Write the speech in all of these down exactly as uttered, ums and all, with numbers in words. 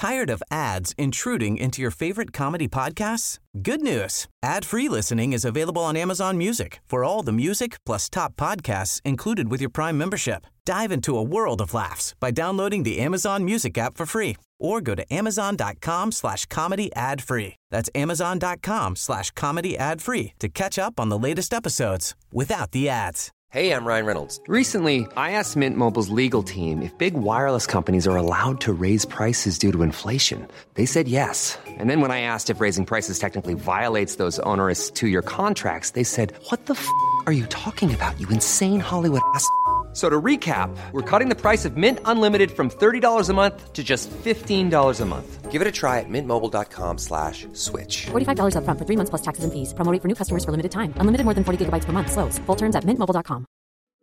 Tired of ads intruding into your favorite comedy podcasts? Good news. Ad-free listening is available on Amazon Music for all the music plus top podcasts included with your Prime membership. Dive into a world of laughs by downloading the Amazon Music app for free or go to amazon.com slash comedy ad free. That's amazon.com slash comedy ad free to catch up on the latest episodes without the ads. Hey, I'm Ryan Reynolds. Recently, I asked Mint Mobile's legal team if big wireless companies are allowed to raise prices due to inflation. They said yes. And then when I asked if raising prices technically violates those onerous two-year contracts, they said, what the f*** are you talking about, you insane Hollywood ass f- So to recap, we're cutting the price of Mint Unlimited from thirty dollars a month to just fifteen dollars a month. Give it a try at mintmobile.com slash switch. forty-five dollars up front for three months plus taxes and fees. Promo rate for new customers for limited time. Unlimited more than forty gigabytes per month. Slows full terms at mint mobile dot com.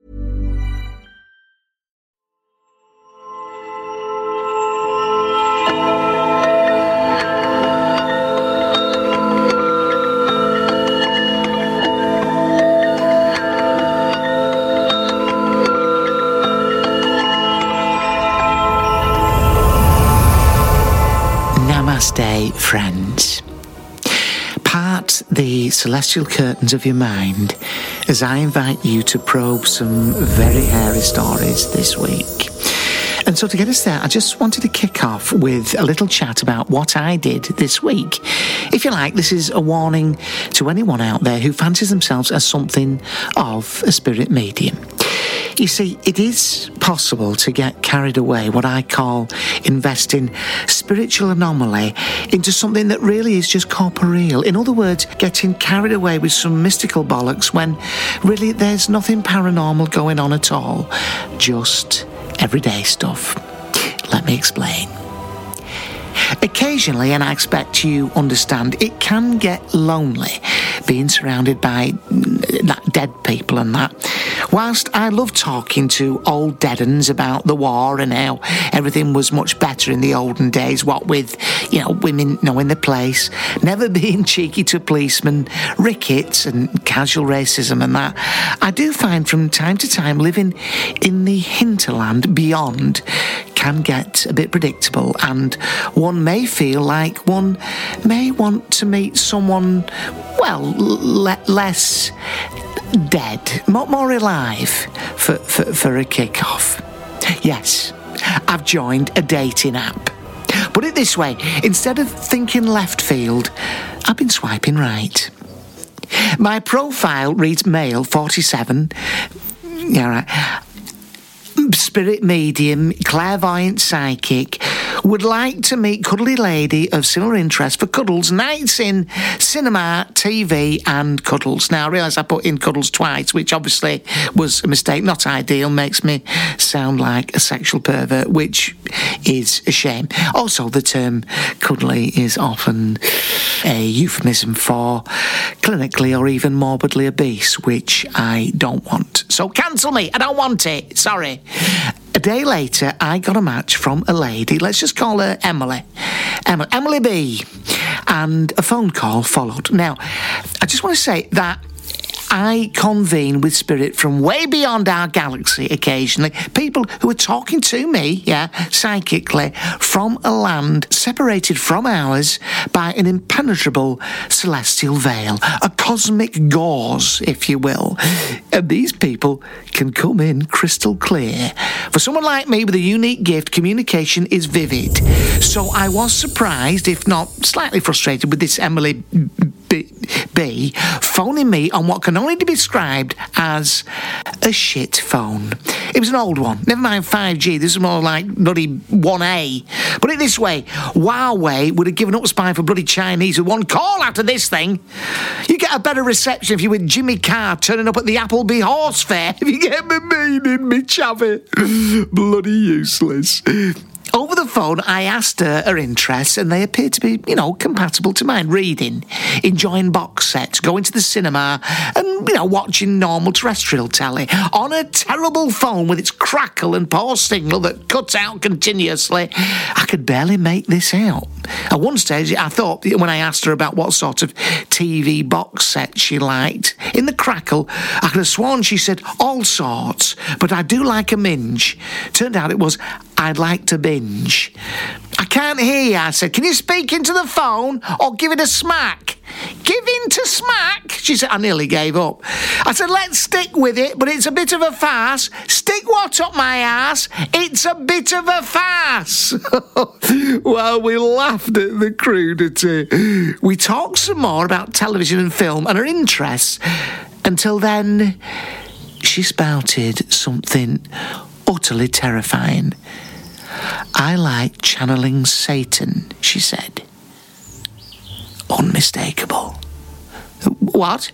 Namaste, friends. Part the celestial curtains of your mind as I invite you to probe some very hairy stories this week. And so to get us there, I just wanted to kick off with a little chat about what I did this week. If you like, this is a warning to anyone out there who fancies themselves as something of a spirit medium. You see, it is possible to get carried away, what I call investing spiritual anomaly into something that really is just corporeal. In other words, getting carried away with some mystical bollocks when really there's nothing paranormal going on at all. Just everyday stuff. Let me explain. Occasionally, and I expect you understand, it can get lonely being surrounded by dead people and that. Whilst I love talking to old dead uns about the war and how everything was much better in the olden days, what with, you know, women knowing the place, never being cheeky to policemen, rickets and casual racism and that, I do find from time to time living in the hinterland beyond can get a bit predictable, and one may feel like one may want to meet someone, well, le- less dead, more, more alive for, for, for a kick-off. Yes, I've joined a dating app. Put it this way, instead of thinking left field, I've been swiping right. My profile reads male, forty-seven. Yeah, right. Spirit medium, clairvoyant psychic, would like to meet cuddly lady of similar interest for cuddles, nights in cinema, T V and cuddles. Now I realise I put in cuddles twice, which obviously was a mistake, not ideal, makes me sound like a sexual pervert, which is a shame. Also, the term cuddly is often a euphemism for clinically or even morbidly obese, which I don't want. So cancel me, I don't want it, sorry. A day later, I got a match from a lady, let's just call her Emily, Emily, Emily B, and a phone call followed. Now, I just want to say that I convene with spirit from way beyond our galaxy occasionally, people who are talking to me, yeah, psychically, from a land separated from ours by an impenetrable celestial veil, a cosmic gauze, if you will. And these people can come in crystal clear. For someone like me with a unique gift, communication is vivid. So I was surprised, if not slightly frustrated, with this Emily B, B phoning me on what can only be described as a shit phone. It was an old one. Never mind five G. This is more like bloody one A. Put it this way, Huawei would have given up spine for bloody Chinese with one call after this thing. You get a better reception if you were Jimmy Carr turning up at the Appleby Horse Fair. If you get me meaning, me chavvy. Bloody useless. Over the phone, I asked her her interests, and they appeared to be, you know, compatible to mine. Reading, enjoying box sets, going to the cinema, and, you know, watching normal terrestrial telly. On a terrible phone with its crackle and poor signal that cuts out continuously, I could barely make this out. At one stage, I thought, when I asked her about what sort of T V box set she liked, in the crackle, I could have sworn she said all sorts, but I do like a minge. Turned out it was, I'd like to binge. I can't hear you, I said. Can you speak into the phone or give it a smack? Give in to smack? She said. I nearly gave up. I said, let's stick with it, but it's a bit of a farce. Stick what up my ass? It's a bit of a farce. Well, we laughed at the crudity. We talked some more about television and film and her interests. Until then, she spouted something utterly terrifying. I like channeling Satan, she said. Unmistakable. What?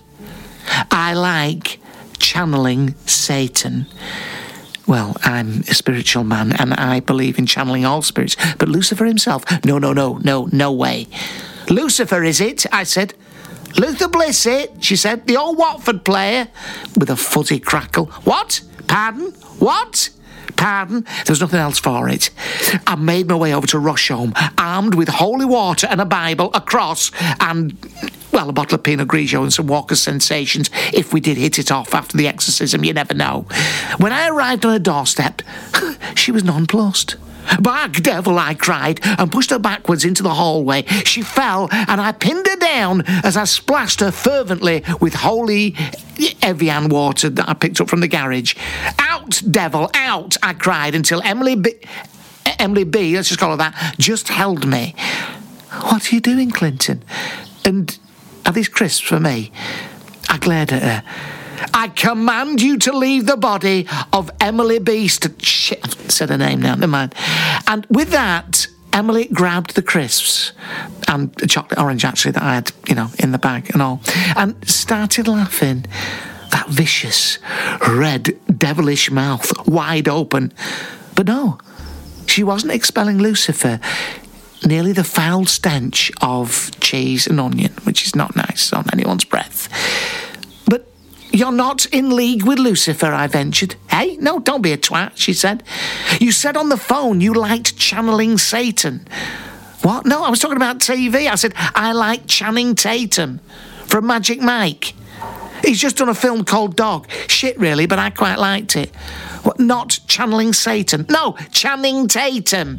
I like channeling Satan. Well, I'm a spiritual man and I believe in channeling all spirits, but Lucifer himself, no, no, no, no, no way. Lucifer, is it? I said. Luther Bliss it, she said, the old Watford player, with a fuzzy crackle. What? Pardon? What? Pardon? There was nothing else for it. I made my way over to Rusholme, armed with holy water and a Bible, a cross, and, well, a bottle of Pinot Grigio and some Walker's Sensations. If we did hit it off after the exorcism, you never know. When I arrived on her doorstep, she was nonplussed. Back, devil, I cried, and pushed her backwards into the hallway. She fell, and I pinned her down as I splashed her fervently with holy Evian water that I picked up from the garage. Out, devil, out, I cried, until Emily B... Emily B, let's just call her that, just held me. What are you doing, Clinton? And are these crisps for me? I glared at her. I command you to leave the body of Emily B. St- Shit, I've said her name now, never mind. And with that, Emily grabbed the crisps and the chocolate orange, actually, that I had, you know, in the bag and all, and started laughing. That vicious, red, devilish mouth, wide open. But no, she wasn't expelling Lucifer. Nearly the foul stench of cheese and onion, which is not nice on anyone's breath. But you're not in league with Lucifer, I ventured. Hey, no, don't be a twat, she said. You said on the phone you liked channeling Satan. What? No, I was talking about T V. I said, I like Channing Tatum from Magic Mike. He's just done a film called Dog. Shit, really, but I quite liked it. What, not channeling Satan? No, Channing Tatum.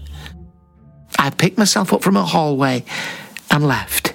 I picked myself up from a hallway and left.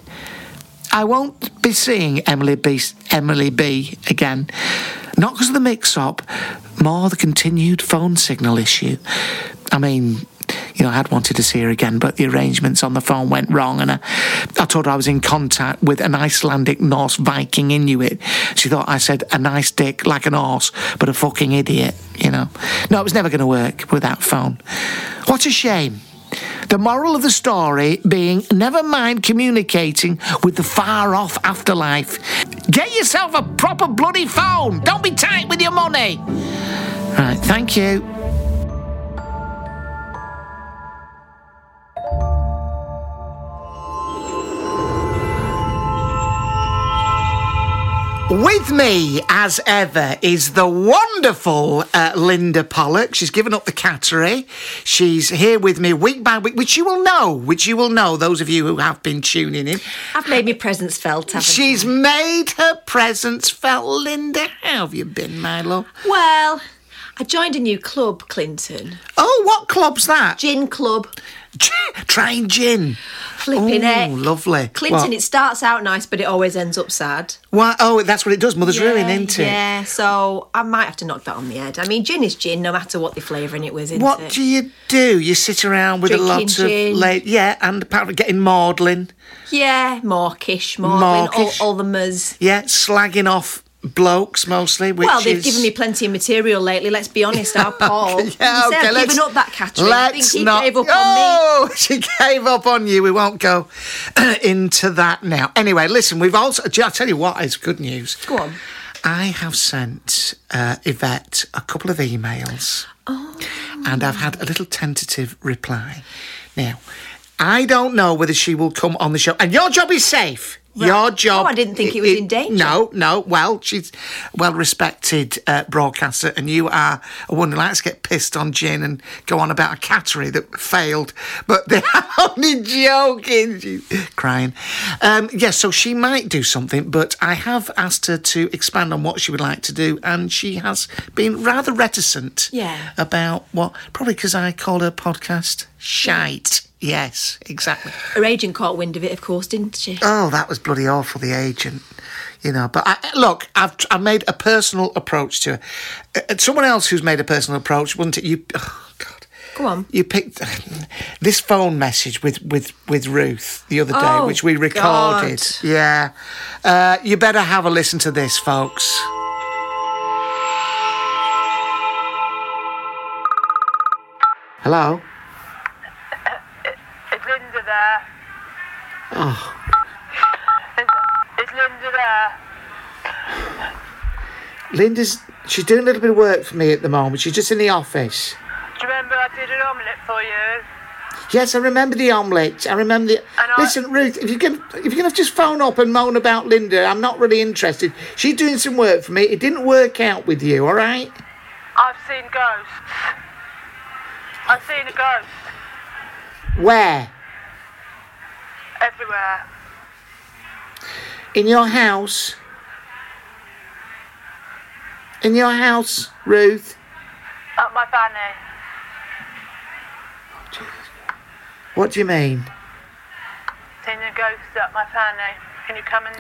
I won't be seeing Emily B, Emily B again. Not because of the mix-up, more the continued phone signal issue. I mean, you know, I had wanted to see her again, but the arrangements on the phone went wrong, and I, I told her I was in contact with an Icelandic Norse Viking Inuit. She thought I said a nice dick like an horse, but a fucking idiot, you know. No, it was never going to work with that phone. What a shame. The moral of the story being, never mind communicating with the far-off afterlife. Get yourself a proper bloody phone. Don't be tight with your money. Right, thank you. With me, as ever, is the wonderful uh, Linda Pollock. She's given up the cattery. She's here with me week by week, which you will know, which you will know, those of you who have been tuning in. I've made my presence felt, haven't She's I? made her presence felt. Linda, how have you been, my love? Well, I joined a new club, Clinton. Oh, what club's that? Gin club. Trying gin. Flipping it. Oh, lovely. Clinton, what? It starts out nice, but it always ends up sad. What? Oh, that's what it does. Mother's yeah, ruin, isn't it? Yeah, so I might have to knock that on the head. I mean, gin is gin, no matter what they're flavouring it with, isn't what it? What do you do? You sit around with Drinking a lot gin. of... Late, yeah, and apparently getting maudlin. Yeah, mawkish, maudlin, Mawkish. all, all the muzz. Yeah, slagging off blokes mostly, which Well, they've is... given me plenty of material lately, let's be honest. Our Paul, yeah, you said okay, I've let's, given up that catering. Let's I think he not... gave up oh, on me. she gave up on you. We won't go into that now. Anyway, listen, we've also... I'll tell you what is good news. Go on. I have sent uh, Yvette a couple of emails. Oh. And I've had a little tentative reply. Now, I don't know whether she will come on the show. And your job is safe. Right. Your job... Oh, I didn't think it was in danger. No, no. Well, she's a well-respected uh, broadcaster, and you are a woman who likes to get pissed on gin and go on about a cattery that failed. But they're only joking. She's crying. Um, yes, yeah, so she might do something, but I have asked her to expand on what she would like to do, and she has been rather reticent yeah. about what... Probably because I called her podcast shite. Yes, exactly. Her agent caught wind of it, of course, didn't she? Oh, that was bloody awful, the agent. You know, but I, look, I've I've made a personal approach to her. Uh, someone else who's made a personal approach, wasn't it? You, oh, God. Go on. You picked this phone message with, with, with Ruth the other day, oh, which we recorded. God. Yeah. Uh, you better have a listen to this, folks. Hello? Is Linda there? Oh. Is, is Linda there? Linda's, she's doing a little bit of work for me at the moment. She's just in the office. Do you remember I did an omelette for you? Yes, I remember the omelette. I remember the... And I- Listen, Ruth, if you can if you can just phone up and moan about Linda, I'm not really interested. She's doing some work for me. It didn't work out with you, all right? I've seen ghosts. I've seen a ghost Where? everywhere. In your house? In your house, Ruth? Up my fanny. What do you mean? Seen a ghost up my fanny. Can you come and...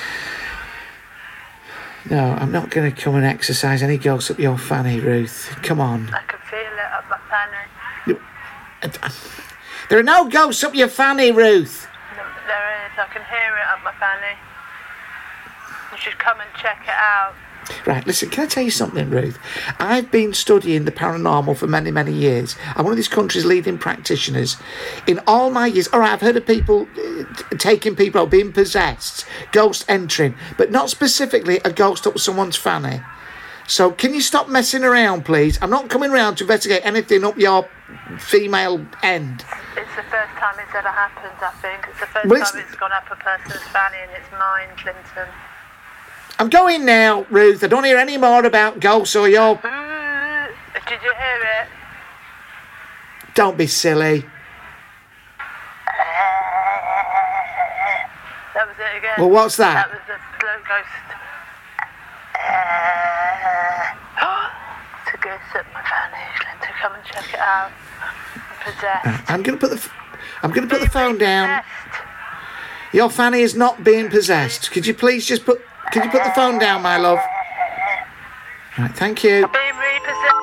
No, I'm not going to come and exercise any ghosts up your fanny, Ruth. Come on. I can feel it up my fanny. There are no ghosts up your fanny, Ruth. No, there is. I can hear it up my fanny. You should come and check it out. Right, listen, can I tell you something, Ruth? I've been studying the paranormal for many, many years. I'm one of this country's leading practitioners. In all my years, all right, I've heard of people uh, taking people out, being possessed, ghosts entering, but not specifically a ghost up someone's fanny. So can you stop messing around, please? I'm not coming round to investigate anything up your female end. It's the first time it's ever happened, I think. It's the first Well, it's- time it's gone up a person's fanny and it's mine, Clinton. I'm going now, Ruth. I don't hear any more about ghosts or your... Ooh, did you hear it? Don't be silly. That was it again. Well, what's that? That was the slow ghost. It's a ghost up my fanny, Clinton. Come and check it out. I'm possessed. I'm going to put the... f- I'm going to put the phone down. Possessed. Your fanny is not being possessed. Could you please just put... Could you put the phone down, my love? Right, thank you. Being repossessed.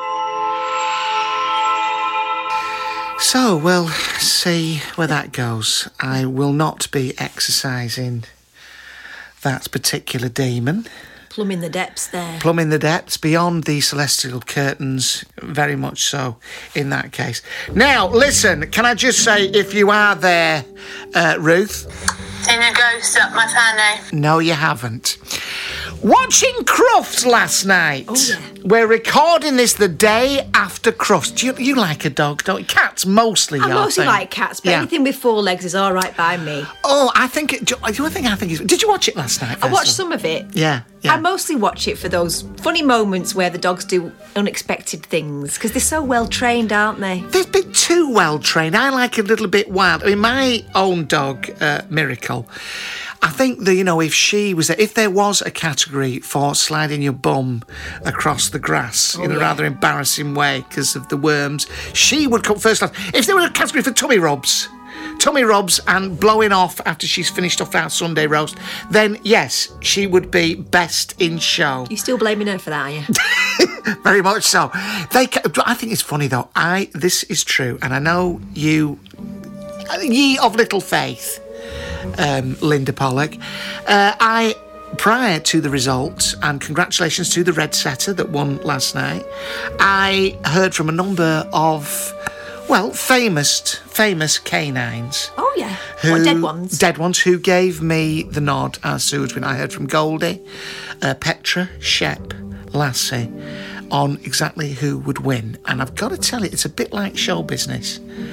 So, we'll see where that goes. I will not be exercising that particular demon. Plumbing the depths there. Plumbing the depths beyond the celestial curtains, very much so in that case. Now, listen, can I just say, if you are there, uh, Ruth... Seen a ghost up my fanny. No, you haven't. Watching Crufts last night. Oh, yeah. We're recording this the day after Crufts. Do you, you like a dog, don't you? Cats, mostly, I your mostly thing. like cats, but Yeah. anything with four legs is all right by me. Oh, I think... It, do you know what thing I think is... Did you watch it last night? I watched first some of it. Yeah, yeah. I mostly watch it for those funny moments where the dogs do unexpected things, because they're so well trained, aren't they? They're a bit too well trained. I like a little bit wild. I mean, my own dog, uh, Miracle, I think that, you know, if she was, if there was a category for sliding your bum across the grass Oh, in a yeah. rather embarrassing way because of the worms, she would come first class. If there was a category for tummy rubs, tummy rubs and blowing off after she's finished off our Sunday roast, then yes, she would be best in show. You still blaming her for that, are you? Very much so. They, ca- I think it's funny though. I this is true, and I know you, ye of little faith, um, Linda Pollock. Uh, I prior to the result, and congratulations to the red setter that won last night, I heard from a number of, well, famous famous canines. Oh, yeah. Who, What, dead ones? Dead ones who gave me the nod as Sue's win. I heard from Goldie, uh, Petra, Shep, Lassie on exactly who would win. And I've got to tell you, it's a bit like show business.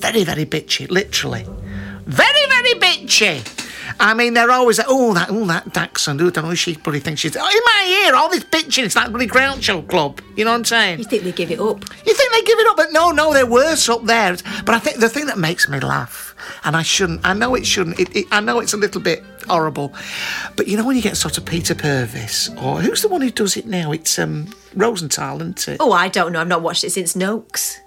very, very bitchy, literally. Very, very bitchy. I mean, they're always like, oh, that, oh, that Dachshund, oh, I don't know, she bloody thinks she's, oh, in my ear, all this bitching, it's like bloody Groucho Club, you know what I'm saying? You think they give it up? You think they give it up, but no, no, they're worse up there. But I think the thing that makes me laugh, and I shouldn't, I know it shouldn't, it, it, I know it's a little bit horrible, but you know when you get sort of Peter Purvis, or who's the one who does it now? It's um, Rosenthal, isn't it? Oh, I don't know, I've not watched it since Noakes.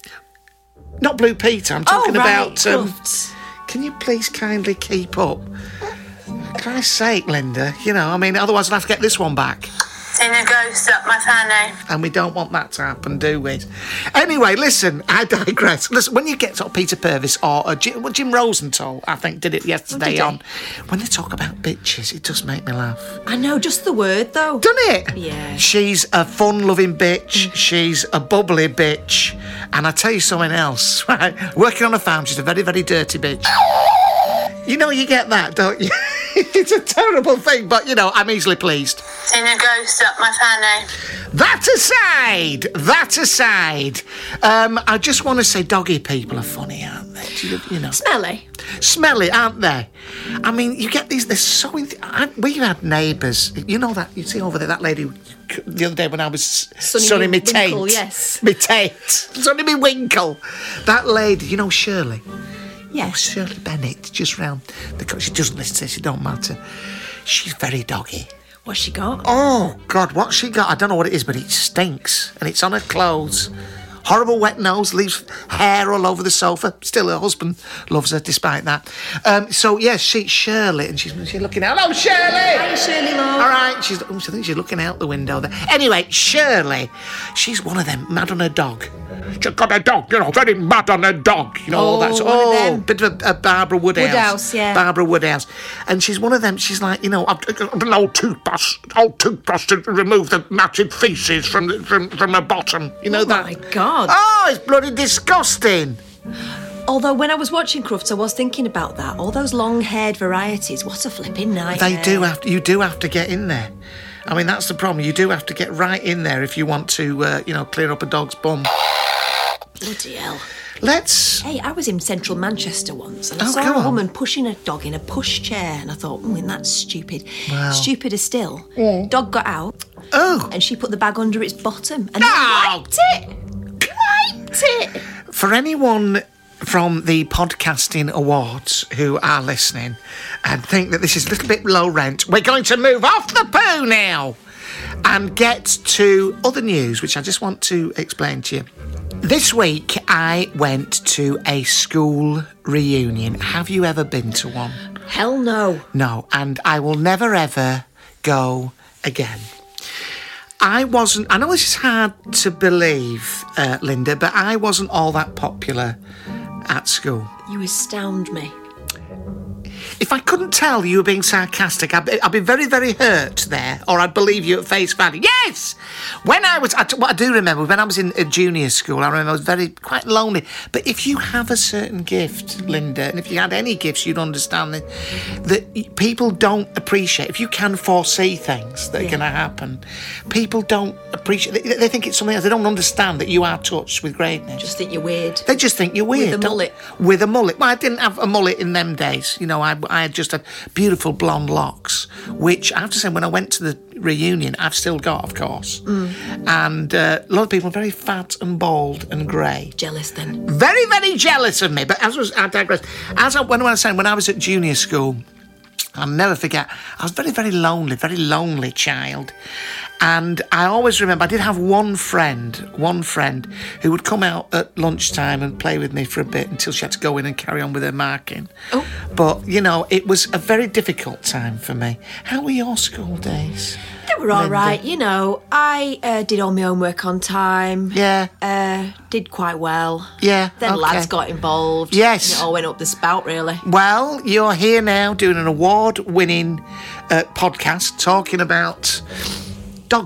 Not Blue Peter, I'm talking oh, right, about... Um, Crufts. Can you please kindly keep up? For Christ's sake, Linda. You know, I mean, otherwise I'll have to get this one back. Seen a ghost up my fanny. And we don't want that to happen, do we? Anyway, listen, I digress. Listen, when you get sort of Peter Purvis or uh, Jim, well, Jim Rosenthal, I think, did it yesterday oh, did on. When they talk about bitches, it does make me laugh. I know, just the word, though. Doesn't it? Yeah. She's a fun-loving bitch. Mm. She's a bubbly bitch. And I tell you something else, right? Working on a farm, she's a very, very dirty bitch. You know, you get that, don't you? It's a terrible thing, but, you know, I'm easily pleased. Seen a ghost up my fanny. That aside, that aside, um, I just want to say doggy people are funny, aren't they? Do you, you know, Smelly. Smelly, aren't they? I mean, you get these, they're so... Enth- I, we had neighbours, you know that, you see over there, that lady the other day when I was sunning me taint. Winkle, yes. Me taint. Sunning me winkle. That lady, you know Shirley? Yes. Oh, Shirley Bennett, just round the... She doesn't listen to this, it don't matter. She's very doggy. What's she got? Oh, God, what's she got? I don't know what it is, but it stinks. And it's on her clothes. Horrible wet nose, leaves hair all over the sofa. Still, her husband loves her despite that. Um, so, yes, yeah, she's Shirley, and she's, she's looking out. Hello, Shirley! Hi, Shirley, love. All right, she's, oh, I think she's looking out the window there. Anyway, Shirley, she's one of them, mad on her dog. She's got a dog, you know, very mad on her dog. You know, all that. Oh, Oh, bit of a, a Barbara Woodhouse. Woodhouse, yeah. Barbara Woodhouse. And she's one of them, she's like, you know, an old toothbrush, old toothbrush to remove the matted faeces from, the, from, from her bottom. You know oh that? Oh, my God. Oh, it's bloody disgusting. Although when I was watching Crufts, I was thinking about that. All those long-haired varieties, what a flipping nightmare. They do have to, you do have to get in there. I mean, that's the problem. You do have to get right in there if you want to, uh, you know, clear up a dog's bum. Bloody hell. Let's... Hey, I was in central Manchester once and I oh, saw a on. woman pushing a dog in a push chair and I thought, oh, isn't that stupid? Wow. Stupider still. Yeah. Dog got out. Oh. And she put the bag under its bottom and no. wiped it. Wiped it. For anyone from the Podcasting Awards who are listening and think that this is a little bit low rent, we're going to move off the poo now and get to other news, which I just want to explain to you. This week, I went to a school reunion. Have you ever been to one? Hell no. No, and I will never, ever go again. I wasn't... I know this is hard to believe, uh, Linda, but I wasn't all that popular at school. You astound me. If I couldn't tell you were being sarcastic, I'd be, I'd be very, very hurt there, or I'd believe you at face value. Yes! When I was, I, what I do remember, when I was in a junior school, I remember I was very, quite lonely. But if you have a certain gift, Linda, and if you had any gifts, you'd understand that, that people don't appreciate, if you can foresee things that are yeah. going to happen, people don't appreciate, they, they think it's something else. They don't understand that you are touched with greatness. Just think you're weird. They just think you're weird. With a mullet. With a mullet. Well, I didn't have a mullet in them days. You know, I, I had just had beautiful blonde locks, which I have to say, when I went to the reunion, I've still got, of course. Mm. And uh, a lot of people are very fat and bald and grey. Jealous then. Very, very jealous of me. But as was, I digress. As I, when I was saying, when I was at junior school, I'll never forget, I was a very, very lonely, very lonely child. And I always remember, I did have one friend, one friend who would come out at lunchtime and play with me for a bit until she had to go in and carry on with her marking. Oh. But, you know, it was a very difficult time for me. How were your school days? They were all right, you know. I uh, did all my homework on time. Yeah. Uh, did quite well. Yeah, Then okay. lads got involved. Yes. And it all went up the spout, really. Well, you're here now doing an award-winning uh, podcast talking about dog shit.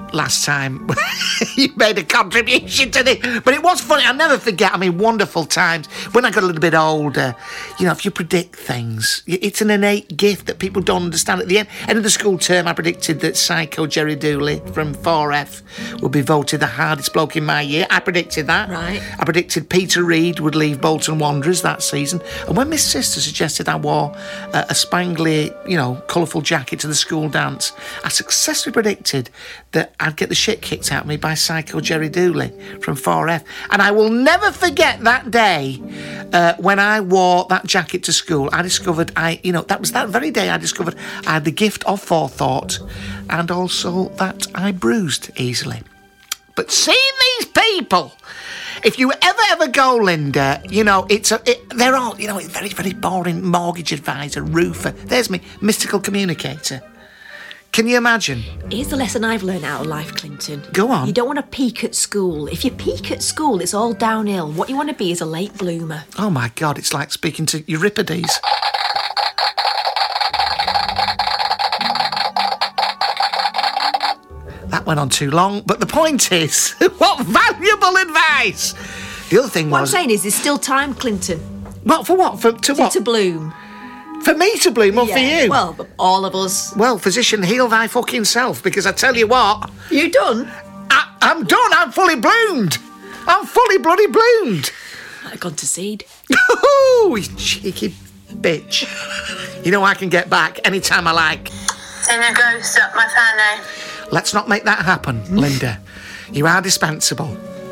last time you made a contribution to this. But it was funny. I'll never forget. I mean, wonderful times. When I got a little bit older, you know, if you predict things, it's an innate gift that people don't understand. At the end, end of the school term, I predicted that Psycho Jerry Dooley from four F would be voted the hardest bloke in my year. I predicted that. Right. I predicted Peter Reid would leave Bolton Wanderers that season. And when my sister suggested I wore uh, a spangly, you know, colourful jacket to the school dance, I successfully predicted that I'd get the shit kicked out of me by Psycho Jerry Dooley from four F. And I will never forget that day uh, when I wore that jacket to school. I discovered, I, you know, that was that very day I discovered I had the gift of forethought and also that I bruised easily. But seeing these people, if you ever, ever go, Linda, you know, it's a, it, they're all, you know, it's very, very boring mortgage advisor, roofer. There's me, mystical communicator. Can you imagine? Here's the lesson I've learned out of life, Clinton. Go on. You don't want to peak at school. If you peak at school, it's all downhill. What you want to be is a late bloomer. Oh, my God, it's like speaking to Euripides. That went on too long, but the point is, what valuable advice! The other thing What was... I'm saying is there's still time, Clinton. What, for what? For, to, To, what? to bloom. For me to bloom, or for Yeah, you? Well, all of us. Well, physician, heal thy fucking self, because I tell you what... You done? I, I'm done, I'm fully bloomed! I'm fully bloody bloomed! I've gone to seed. Oh, you cheeky bitch. You know I can get back anytime I like. Seen a ghost up my fanny. Let's not make that happen, Linda. You are dispensable.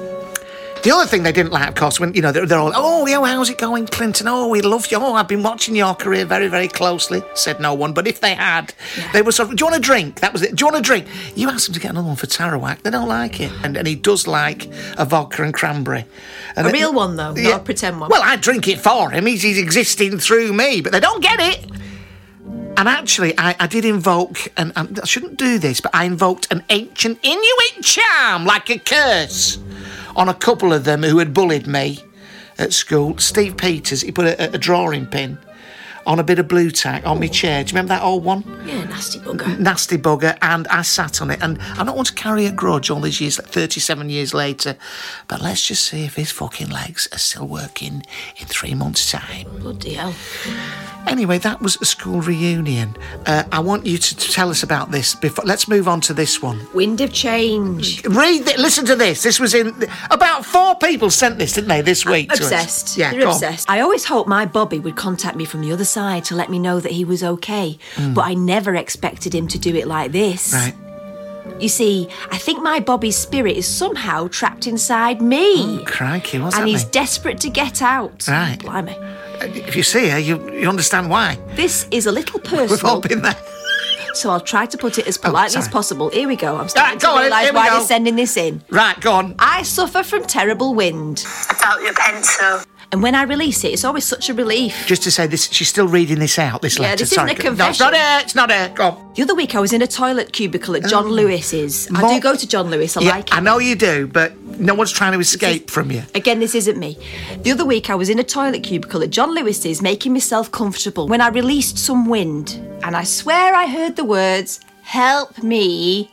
The other thing they didn't like, of course, when, you know, they're, they're all, oh, yo, how's it going, Clinton? Oh, we love you. Oh, I've been watching your career very, very closely, said no one. But if they had, yeah. they were sort of, do you want a drink? That was it. Do you want a drink? You asked them to get another one for Tarawak. They don't like it. And, and he does like a vodka and cranberry. And A it, real one, though, yeah, not a pretend one. Well, I drink it for him. He's, he's existing through me, but they don't get it. And actually, I, I did invoke, and, and I shouldn't do this, but I invoked an ancient Inuit charm, like a curse, on a couple of them who had bullied me at school. Steve Peters, he put a, a drawing pin on a bit of blue tack on my chair. Do you remember that old one? Yeah, nasty bugger. Nasty bugger, and I sat on it. And I don't want to carry a grudge all these years, like thirty-seven years later, but let's just see if his fucking legs are still working in three months' time. Bloody hell. Anyway, that was a school reunion. Uh, I want you to tell us about this before. Let's move on to this one. Wind of change. Read it. Listen to this. This was in... About four people sent this, didn't they, this week? I'm to us? obsessed. Yeah, They're go on. obsessed. I always hoped my Bobby would contact me from the other side to let me know that he was okay. Mm. But I never expected him to do it like this. Right. You see, I think my Bobby's spirit is somehow trapped inside me. Oh, crikey, what's and that he's mean? desperate to get out. Right. Blimey. If you see her, you, you understand why. This is a little personal. We've all been there. So I'll try to put it as politely Oh, as sorry. possible. Here we go. I'm starting Right, go to on, realise here we why go. they're sending this in. Right, go on. I suffer from terrible wind. I felt your pencil. And when I release it, it's always such a relief. Just to say, this, she's still reading this out, this Yeah, letter. this isn't Sorry. a confession. No, it's not her. It's not her. Go on. The other week I was in a toilet cubicle at John Oh. Lewis's. I More- do go to John Lewis, I yeah, like it. I know you do, but no one's trying to escape from you. Again, this isn't me. The other week I was in a toilet cubicle at John Lewis's making myself comfortable when I released some wind. And I swear I heard the words, "Help me,"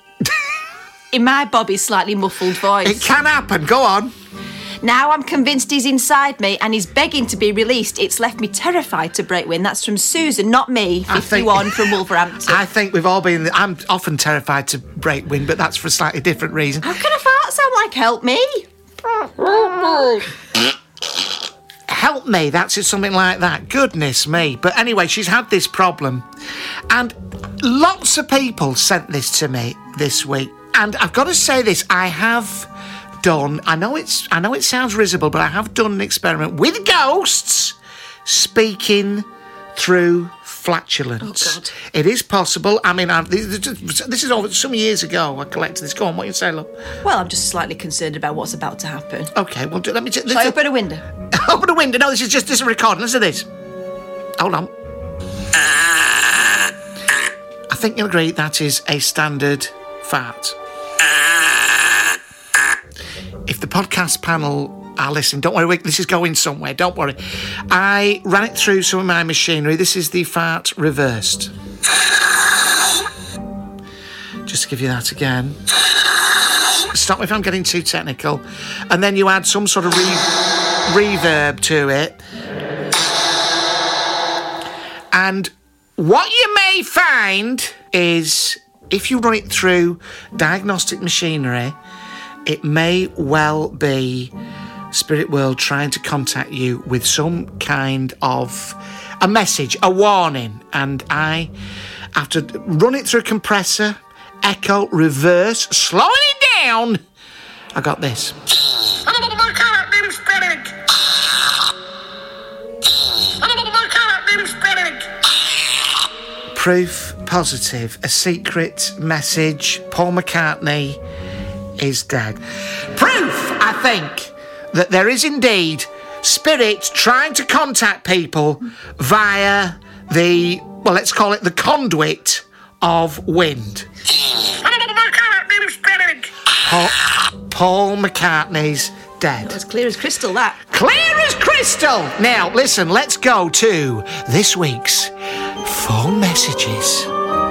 in my Bobby's slightly muffled voice. It can happen. Go on. Now I'm convinced he's inside me and he's begging to be released. It's left me terrified to break wind. That's from Susan, not me, I think- fifty-one from Wolverhampton. I think we've all been... I'm often terrified to break wind, but that's for a slightly different reason. How can a fart sound like "help me"? Help me, that's it, something like that. Goodness me. But anyway, she's had this problem. And lots of people sent this to me this week. And I've got to say this, I have done, I know it's, I know it sounds risible, but I have done an experiment with ghosts speaking through flatulence. Oh, God. It is possible. I mean, I've, this, this is over some years ago I collected this. Go on, what you say, love? Well, I'm just slightly concerned about what's about to happen. Okay, well, do, let me... T- Shall I open a window? Open a window. No, this is just this is a recording. Listen to this. Hold on. I think you'll agree that is a standard fart. If the podcast panel are listening, don't worry, this is going somewhere, don't worry. I ran it through some of my machinery. This is the fart reversed. Just to give you that again. stop me if I'm getting too technical. And then you add some sort of re- reverb to it. And what you may find is, if you run it through diagnostic machinery, it may well be Spirit World trying to contact you with some kind of a message, a warning. And I have to run it through a compressor, echo, reverse, slowing it down. I got this. Proof positive, a secret message. Paul McCartney is dead. Proof, I think, that there is indeed spirit trying to contact people via the, well, let's call it the conduit of wind. Paul, Paul McCartney's dead. That was clear as crystal, that. Clear as crystal! Now, listen, let's go to this week's phone messages.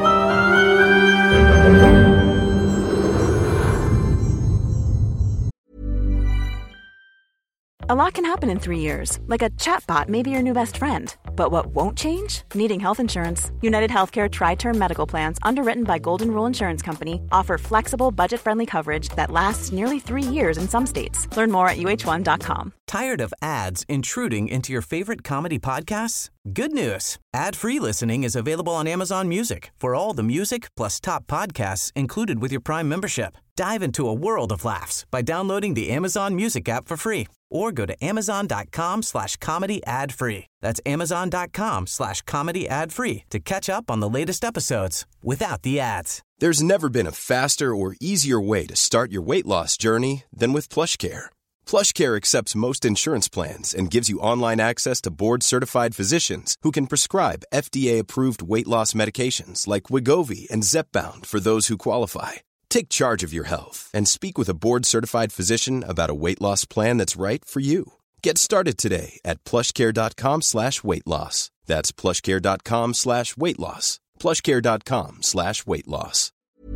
A lot can happen in three years, like a chatbot may be your new best friend. But what won't change? Needing health insurance. United Healthcare Tri-Term Medical Plans, underwritten by Golden Rule Insurance Company, offer flexible, budget-friendly coverage that lasts nearly three years in some states. Learn more at U H one dot com. Tired of ads intruding into your favorite comedy podcasts? Good news. Ad-free listening is available on Amazon Music for all the music plus top podcasts included with your Prime membership. Dive into a world of laughs by downloading the Amazon Music app for free or go to amazon.com slash comedy ad-free. That's amazon.com slash comedy ad-free to catch up on the latest episodes without the ads. There's never been a faster or easier way to start your weight loss journey than with PlushCare. PlushCare accepts most insurance plans and gives you online access to board-certified physicians who can prescribe F D A-approved weight loss medications like Wegovy and Zepbound for those who qualify. Take charge of your health and speak with a board-certified physician about a weight loss plan that's right for you. Get started today at plushcare.com slash weight loss. That's plushcare.com slash weight loss. plushcare.com slash weight loss.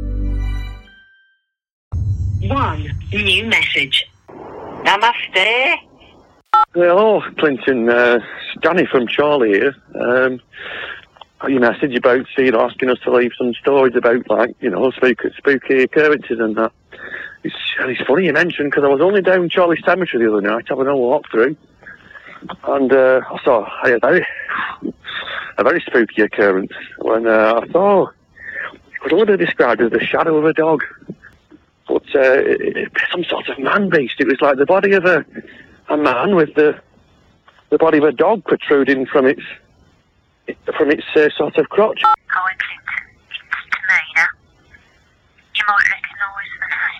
One new message. Namaste. Hello, Clinton. Uh, Danny from Charlie here. Um, your message about, you know, asking us to leave some stories about, like, you know, spooky, spooky occurrences and that. It's, it's funny you mentioned, because I was only down Charlie Cemetery the other night having a walk through, and uh, I saw a very, a very spooky occurrence when uh, I saw, it was only described as the shadow of a dog, but uh, it, it, some sort of man-beast. It was like the body of a, a man with the, the body of a dog protruding from its from its uh, sort of crotch. Hi, Clinton. It's Tamina. You might recognise the name.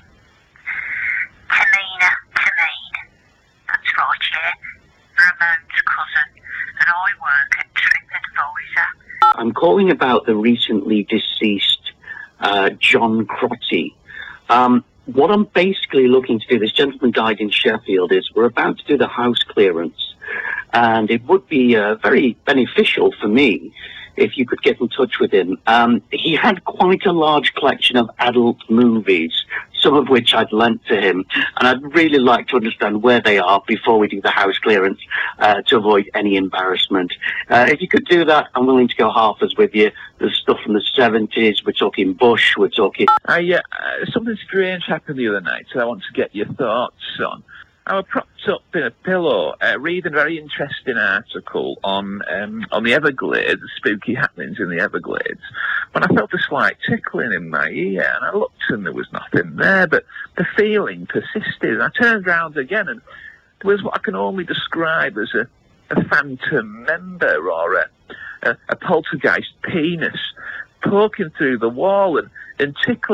Tamina Tamine. That's right, yeah. Ramon's cousin. And I work at TripAdvisor. I'm calling about the recently deceased uh, John Crotty. Um, what I'm basically looking to do, this gentleman died in Sheffield, is we're about to do the house clearance. And it would be uh, very beneficial for me if you could get in touch with him. Um, he had quite a large collection of adult movies, some of which I'd lent to him, and I'd really like to understand where they are before we do the house clearance uh, to avoid any embarrassment. Uh, if you could do that, I'm willing to go halfers with you. There's stuff from the seventies, we're talking Bush, we're talking... Uh, yeah, uh, something strange happened the other night, so I want to get your thoughts on. I was propped up in a pillow, uh, reading a very interesting article on um, on the Everglades, the spooky happenings in the Everglades, when I felt a slight tickling in my ear, and I looked and there was nothing there, but the feeling persisted. And I turned round again, and there was what I can only describe as a, a phantom member or a, a, a poltergeist penis poking through the wall and, and tickling.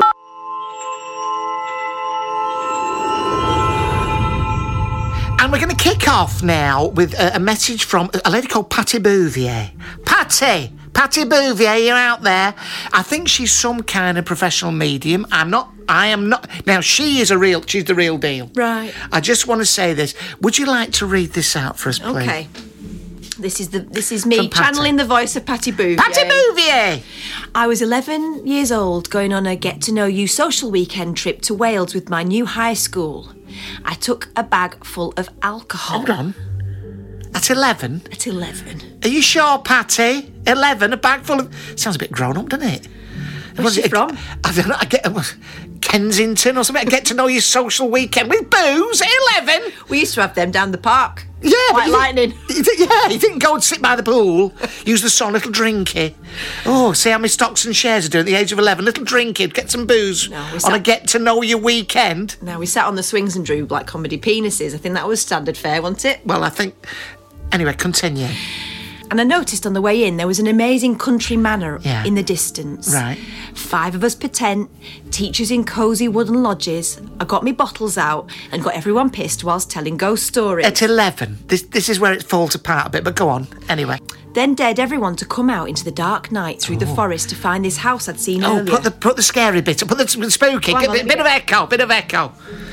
And we're going to kick off now with a, a message from a lady called Patty Bouvier. Patty! Patty Bouvier, you're out there. I think she's some kind of professional medium. I'm not... I am not... Now, she is a real... She's the real deal. Right. I just want to say this. Would you like to read this out for us, please? Okay. This is the this is me From Patty. channeling the voice of Patty Bouvier. Patty Bouvier! I was eleven years old, going on a get-to-know-you social weekend trip to Wales with my new high school. I took a bag full of alcohol. Hold on. At eleven? At eleven. Are you sure, Patty? eleven, a bag full of... Sounds a bit grown up, doesn't it? Where's she from? I don't know, I get... Kensington or something. I get to know your social weekend with booze at eleven. We used to have them down the park. Yeah, White you lightning. Didn't, you, yeah, you didn't go and sit by the pool, use the sun, little drinky. Oh, see how many stocks and shares are doing at the age of eleven. Little drinky, get some booze no, on sat, a get-to-know-you weekend. No, we sat on the swings and drew like comedy penises. I think that was standard fare, wasn't it? Well, I think... Anyway, continue. And I noticed on the way in there was an amazing country manor yeah. in the distance. Right. Five of us per tent, teachers in cosy wooden lodges. I got me bottles out and got everyone pissed whilst telling ghost stories. At eleven. This this is where it falls apart a bit, but go on. Anyway. Then dared everyone to come out into the dark night through oh. the forest to find this house I'd seen oh, earlier. Oh, put the, put the scary bit, put the spooky, on, bit, bit of echo, bit of echo.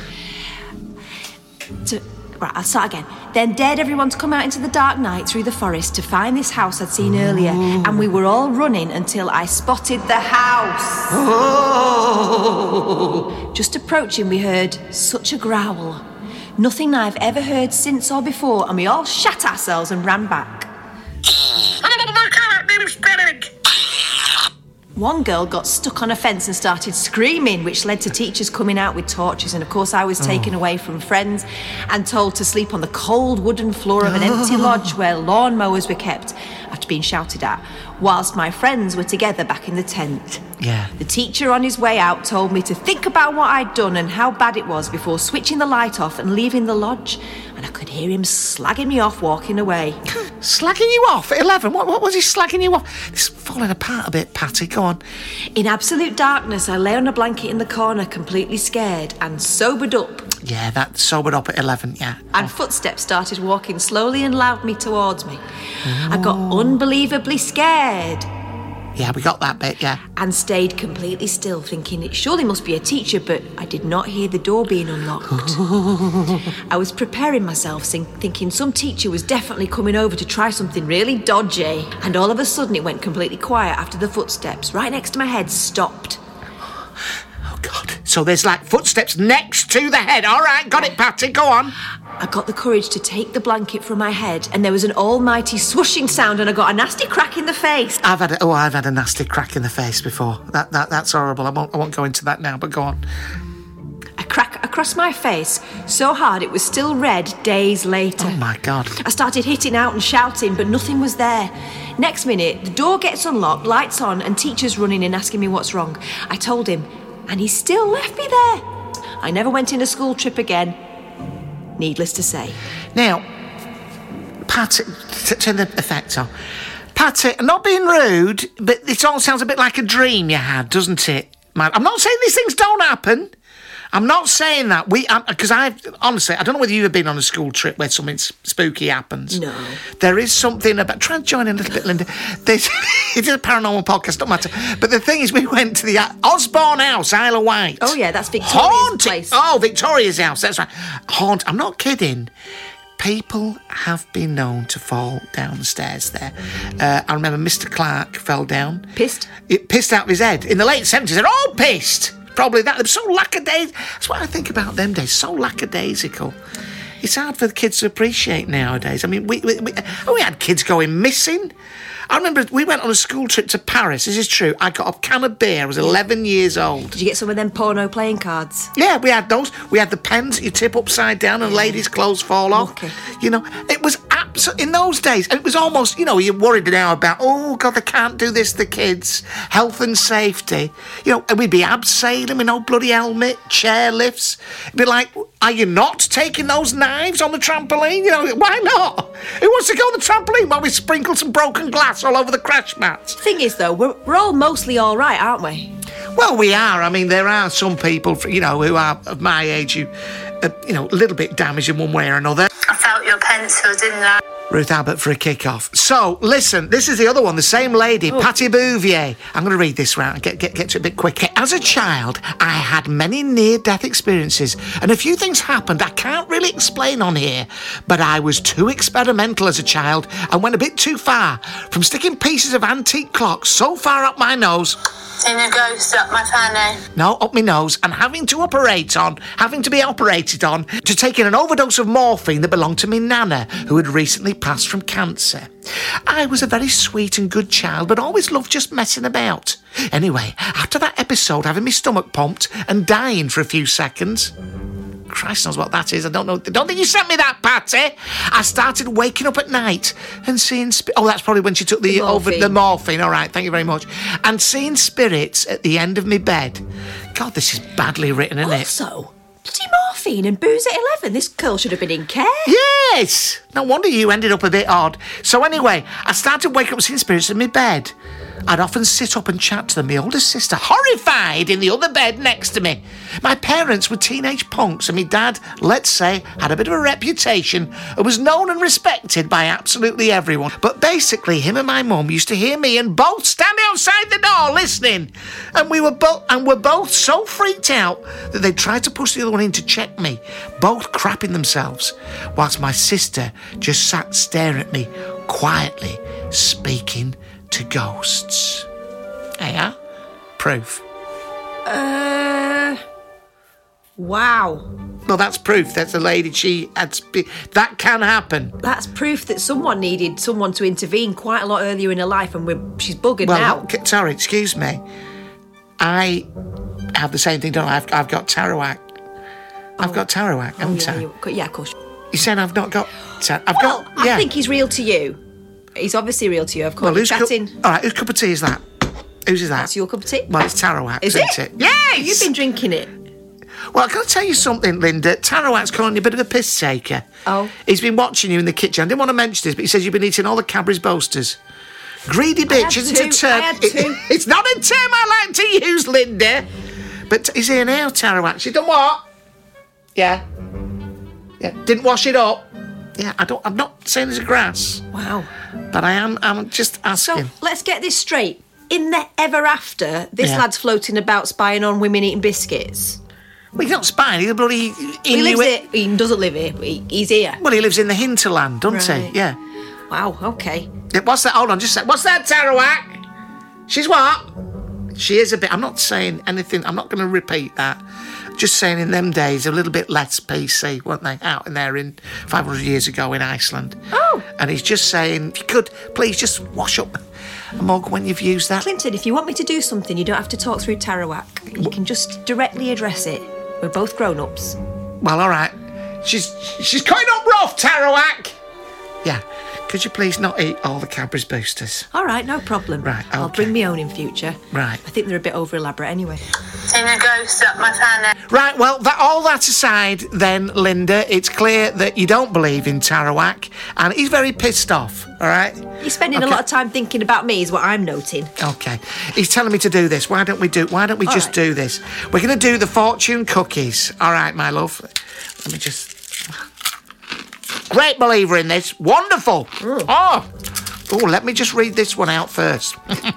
To... Right, I'll start again. Then dared everyone to come out into the dark night through the forest to find this house I'd seen Ooh. earlier. And we were all running until I spotted the house. Oh. Just approaching, we heard such a growl. Nothing I've ever heard since or before, and we all shat ourselves and ran back. One girl got stuck on a fence and started screaming, which led to teachers coming out with torches. And of course, I was taken oh. away from friends and told to sleep on the cold wooden floor of an empty lodge where lawnmowers were kept after being shouted at, whilst my friends were together back in the tent. Yeah. The teacher on his way out told me to think about what I'd done and how bad it was before switching the light off and leaving the lodge. And I could hear him slagging me off walking away. Slagging you off at eleven? What, what was he slagging you off? This is falling apart a bit, Patty. Go on. In absolute darkness, I lay on a blanket in the corner, completely scared and sobered up. Yeah, that sobered up at eleven, yeah. And oh. footsteps started walking slowly and loudly towards me. Oh. I got unbelievably scared. Yeah, we got that bit, yeah. And stayed completely still, thinking it surely must be a teacher, but I did not hear the door being unlocked. I was preparing myself, thinking some teacher was definitely coming over to try something really dodgy. And all of a sudden it went completely quiet after the footsteps, right next to my head, stopped. Oh, God. So there's, like, footsteps next to the head. All right, got it, Patty, go on. I got the courage to take the blanket from my head, and there was an almighty swooshing sound, and I got a nasty crack in the face. I've had a, oh, I've had a nasty crack in the face before. That that that's horrible. I won't I won't go into that now. But go on. A crack across my face, so hard it was still red days later. Oh my God! I started hitting out and shouting, but nothing was there. Next minute, the door gets unlocked, lights on, and teachers running in asking me what's wrong. I told him, and he still left me there. I never went on a school trip again. Needless to say. Now, Patty, t- turn the effect on. Patty, not being rude, but it all sounds a bit like a dream you had, doesn't it? Man, I'm not saying these things don't happen. I'm not saying that. We, because I've honestly, I don't know whether you've been on a school trip where something spooky happens. No. There is something about. Try and join in a little bit, Linda. There's, it's a paranormal podcast, don't matter. But the thing is, we went to the Osborne House, Isle of Wight. Oh yeah, that's Victoria's Haunted. place. Oh, Victoria's house. That's right. Haunt. I'm not kidding. People have been known to fall down the stairs there. Uh, I remember Mister Clark fell down. Pissed? It pissed out of his head. In the late seventies, they're all pissed. Probably that. They're so lackadaisical. That's what I think about them days. So lackadaisical. It's hard for the kids to appreciate nowadays. I mean, we we, we, we had kids going missing. I remember we went on a school trip to Paris. This is true. I got a can of beer. I was eleven years old. Did you get some of them porno playing cards? Yeah, we had those. We had the pens that you tip upside down and ladies' clothes fall off. Okay. You know, it was absolutely, in those days, it was almost, you know, you're worried now about, oh, God, they can't do this, the kids. Health and safety. You know, and we'd be abseiling with no bloody helmet, chair lifts. It'd be like, are you not taking those knives on the trampoline? You know, why not? Who wants to go on the trampoline while we sprinkle some broken glass all over the crash mats? Thing is, though, we're, we're all mostly all right, aren't we? Well, we are. I mean, there are some people, you know, who are of my age who, uh, you know, a little bit damaged in one way or another. I felt your pencil, didn't I? Ruth Abbott for a kick-off. So, listen, this is the other one, the same lady, oh. Patty Bouvier. I'm going to read this round and get, get, get to it a bit quicker. As a child, I had many near-death experiences, and a few things happened I can't really explain on here, but I was too experimental as a child and went a bit too far, from sticking pieces of antique clocks so far up my nose... Seen a ghost up my fanny. No, up my nose, and having to operate on, having to be operated on, to taking an overdose of morphine that belonged to me nana, who had recently passed from cancer. I was a very sweet and good child, but always loved just messing about. Anyway, after that episode, having my stomach pumped and dying for a few seconds... Christ knows what that is. I don't know. I don't think you sent me that, Patty. I started waking up at night and seeing... Sp- oh, that's probably when she took the, the over the morphine. All right, thank you very much. And seeing spirits at the end of my bed. God, this is badly written, isn't also, it? Also, bloody morphine and booze at eleven. This girl should have been in care. Yes. No wonder you ended up a bit odd. So anyway, I started waking up seeing spirits in my bed. I'd often sit up and chat to them, my older sister, horrified, in the other bed next to me. My parents were teenage punks, and my dad, let's say, had a bit of a reputation and was known and respected by absolutely everyone. But basically, him and my mum used to hear me and both stand outside the door listening. And we were both and were both so freaked out that they tried to push the other one in to check me, both crapping themselves, whilst my sister just sat staring at me, quietly speaking to ghosts. Yeah? Proof. Uh... Wow. Well, that's proof. That's a lady, she had... Spe- that can happen. That's proof that someone needed someone to intervene quite a lot earlier in her life, and we're, she's buggered well, now. Well, sorry, excuse me. I have the same thing, don't I? I've, I've got Tarawak. I've oh. got Tarawak, haven't oh, yeah, I? you, yeah, of course. You said I've not got... Tar- I've well, got... Yeah. I think he's real to you. He's obviously real to you, of course. Well, who's chatting. Cu- all right, whose cup of tea is that? Whose is that? That's your cup of tea. Well, it's Tarawak, is isn't it? it? Yes! You've been drinking it. Well, can I tell you something, Linda? Tarawak's calling you a bit of a piss taker. Oh. He's been watching you in the kitchen. I didn't want to mention this, but he says you've been eating all the Cadbury's Boasters. Greedy bitch, isn't two. a term. I had two. It, it's not a term I like to use, Linda. But he's here now, Tarawak. She done what? Yeah. Yeah. Didn't wash it up. Yeah, I don't. I'm not saying there's a grass. Wow. But I am. I'm just asking. So let's get this straight. In the ever after, this Yeah. lad's floating about spying on women eating biscuits. Well, he's not spying. He's a bloody. He lives here. He doesn't live here. But he, he's here. Well, he lives in the hinterland, doesn't Right. he? Yeah. Wow. Okay. Yeah, what's that? Hold on, just a sec. What's that, Tarawak? She's what? She is a bit. I'm not saying anything. I'm not going to repeat that. Just saying, in them days, a little bit less P C, weren't they? Out in there in five hundred years ago in Iceland. Oh. And he's just saying, if you could, please just wash up a mug when you've used that. Clinton, if you want me to do something, you don't have to talk through Tarawak. You can just directly address it. We're both grown-ups. Well, all right. She's she's coming up rough, Tarawak. Yeah. Could you please not eat all the Cadbury's Boosters? All right, no problem. Right, okay. I'll bring my own in future. Right. I think they're a bit over-elaborate anyway. Seen a ghost up my fanny. Right, well, that, all that aside then, Linda, it's clear that you don't believe in Tarawak, and he's very pissed off, all right? You're spending Okay. a lot of time thinking about me is what I'm noting. Okay. He's telling me to do this. Why don't we do Why don't we All just right. do this? We're going to do the fortune cookies. All right, my love. Let me just... Great believer in this. Wonderful. Mm. Oh. Oh, let me just read this one out first.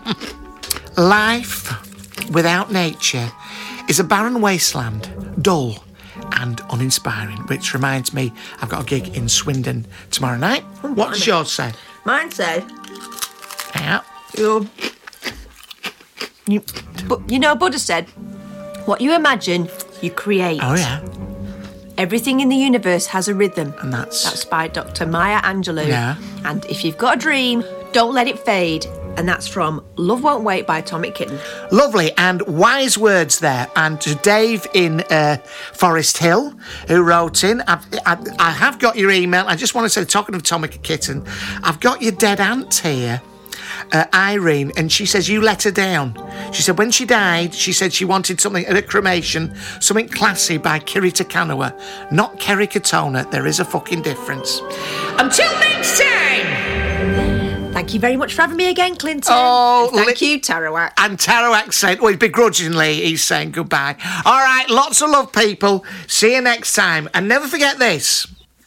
Life without nature is a barren wasteland, dull and uninspiring, which reminds me I've got a gig in Swindon tomorrow night. What does yours say? Mine said, Yeah. you, you, but you know, Buddha said, what you imagine, you create. Oh, yeah. Everything in the universe has a rhythm. And that's... That's by Doctor Maya Angelou. Yeah. And if you've got a dream, don't let it fade. And that's from Love Won't Wait by Atomic Kitten. Lovely and wise words there. And to Dave in uh, Forest Hill, who wrote in, I've, I, I have got your email. I just want to say, talking of Atomic Kitten, I've got your dead aunt here, uh, Irene, and she says you let her down. She said when she died, she said she wanted something at a cremation, something classy by Kirita Kanawa, not Kerry Katona. There is a fucking difference. Until next time! Thank you very much for having me again, Clinton. Oh, And thank li- you, Tarawak. And Tarawak said, well, begrudgingly, he's saying goodbye. All right, lots of love, people. See you next time. And never forget this.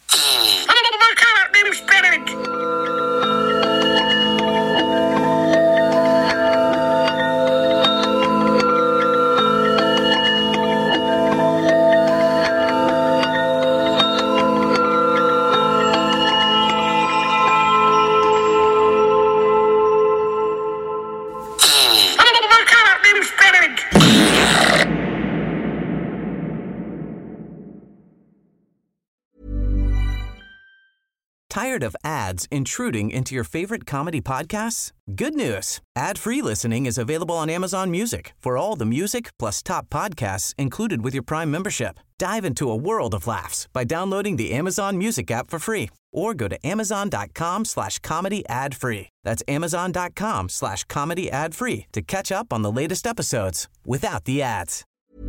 Tired of ads intruding into your favorite comedy podcasts? Good news. Ad-free listening is available on Amazon Music for all the music plus top podcasts included with your Prime membership. Dive into a world of laughs by downloading the Amazon Music app for free or go to amazon.com slash comedy ad free. That's amazon.com slash comedy ad free to catch up on the latest episodes without the ads.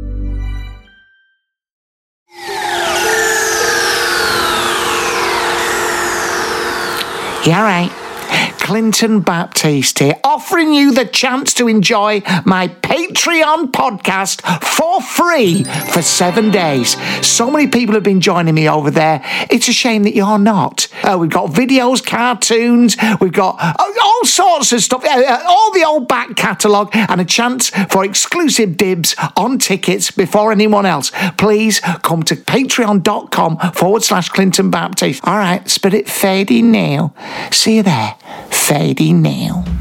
Yeah, right. Clinton Baptiste here, offering you the chance to enjoy my Patreon podcast for free for seven days. So many people have been joining me over there. It's a shame that you're not. Uh, we've got videos, cartoons, we've got uh, all sorts of stuff, uh, all the old back catalogue, and a chance for exclusive dibs on tickets before anyone else. Please come to patreon.com forward slash Clinton Baptiste. All right, spirit fading now. See you there. Fading now.